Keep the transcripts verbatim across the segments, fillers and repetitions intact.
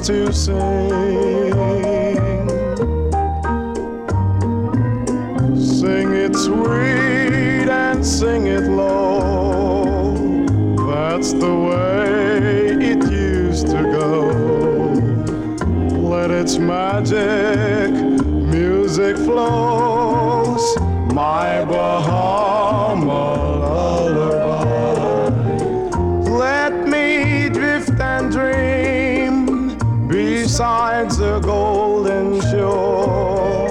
to sing. Sing it sweet and sing it low. That's the way it used to go. Let its magic music flows, my Bahama lullaby. Let me drift and dream beside the golden shore,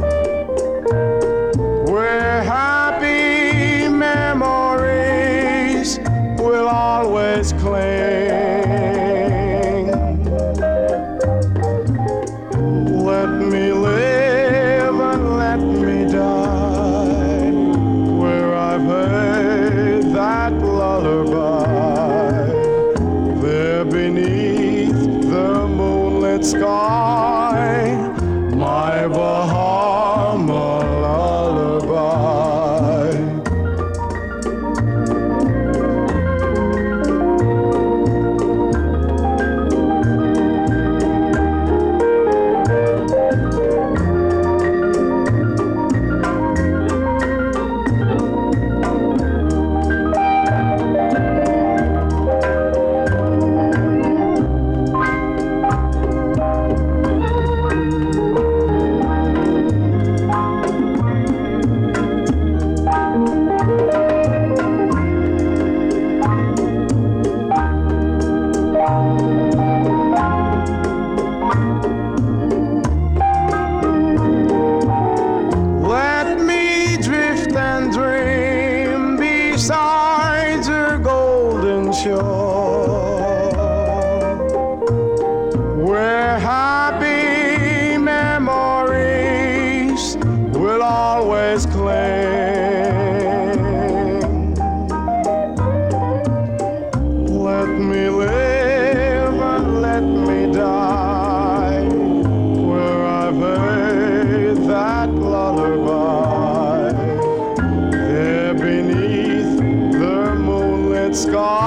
where happy memories will always cling. Let me live and let me die where I've heard that lullaby, there beneath the moonlit sky, my Bahama lullaby. Beside the golden shore, where happy memories will always cling. Let me live and let me die where I've heard that lullaby, there beneath sky.